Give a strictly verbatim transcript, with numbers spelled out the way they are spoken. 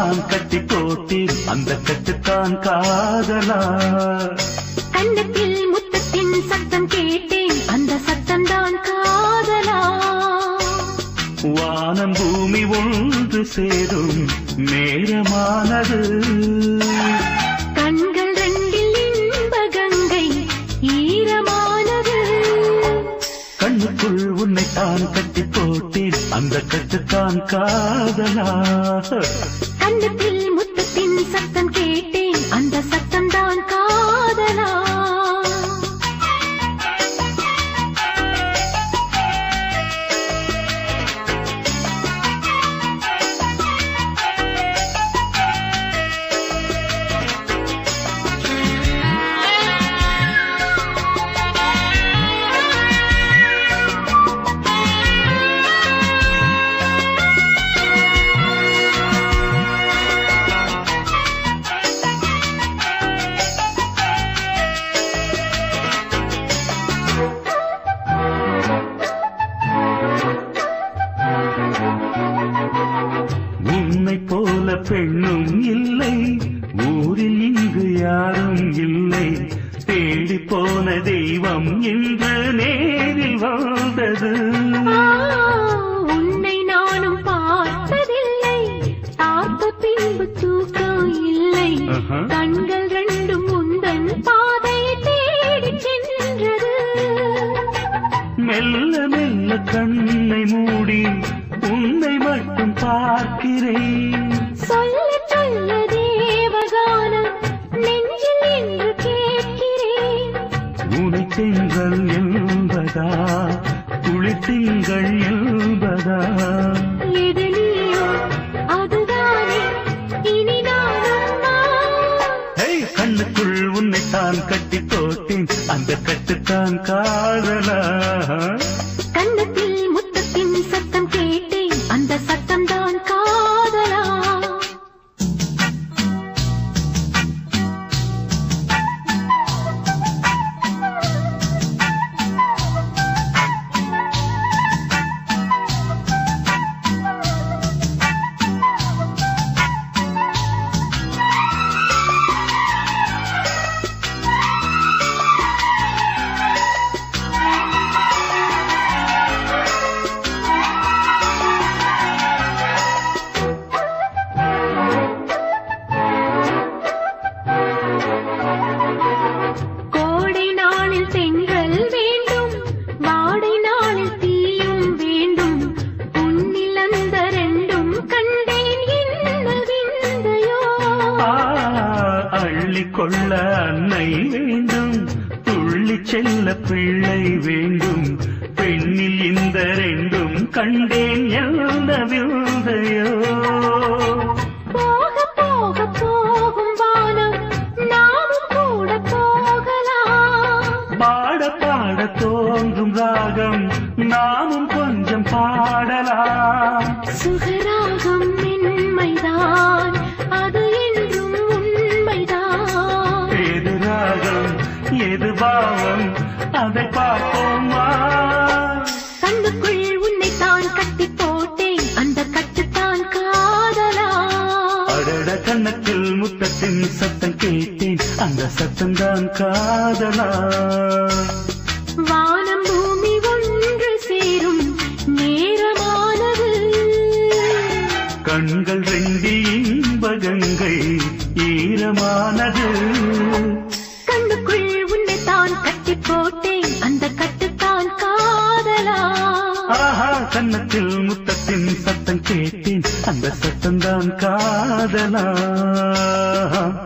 தான் கட்டி போட்டேன் அந்த கட்டுத்தான் காதலா கண்ணத்தில் முத்தத்தின் சத்தம் கேட்டேன் அந்த சத்தம் தான் காதலா வானம் பூமி ஒன்று சேரும் நேரமானது கண்கள் ரெண்டில் இன்ப கங்கை ஈரமானது கண்ணுக்குள் உன்னை தான் கட்டி போட்டேன் அந்த கட்டுத்தான் காதலா கண்ணத்தில் முத்தத்தின் சத்தம் கேட்டேன் அந்த சத்தம் தான் காதலா பெண்ணும் இல்லை ஊரில் இங்கு யாரும் இல்லை தேடி போன தெய்வம் என்று நேரில் வந்தது உன்னை நானும் பார்த்ததில்லை பார்த்த பின்பு தூக்கம் இல்லை கண்கள் ரெண்டும் உந்தன் பாதையை தேடி சென்றது மெல்ல மெல்ல கண்ணை மூடி உன்னை மட்டும் பார்க்கிறேன் சொல்ல சொல்ல தேவகானம் நெஞ்சில் என்று கேட்கிறேன் உனை திங்கள் என்பதா குளித்திங்கள் என்பதா எதிலியோ அதுதானே இனி நானும் கண்ணுக்குள் உன்னை தான் கட்டி போட்டேன் அந்த கட்டுத்தான் காதலா கண்ணத்தில் முத்தத்தின் சத்தம் கேட்டேன் அந்த சத்தம் தான் காதலா கொள்ள அன்னை வேண்டும் துள்ளி செல்ல பிள்ளை வேண்டும் பெண்ணில் இந்த ரெண்டும் கண்டேன் என்ன விந்தையோ போக போக போகும் வானம் நாமும் கூட போகலாம் பாட பாட தோன்றும் ராகம் நாமும் கொஞ்சம் பாடலாம் சுகராகம் மென்மைதான் அது என்றும் உண்மைதான் எது ராகம் எது பாவம் அதை பார்ப்போமா கண்ணுக்குள் உன்னை தான் கட்டி போட்டேன் அந்த கட்டுத்தான் காதலா அடட கண்ணத்தில் முத்தத்தின் சத்தம் கேட்டேன் அந்த சத்தம் தான் காதலா வானம் பூமி ஒன்று சேரும் நேரமானது கண்கள் ரெண்டு இன்ப கங்கை ஈரமானது கண்ணுக்குள் உன்னை தான் கட்டி போட்டேன் அந்த கட்டுத்தான் காதலா ஆஹா கண்ணத்தில் முத்தத்தின் சத்தம் கேட்டேன் அந்த சத்தம் தான் காதலா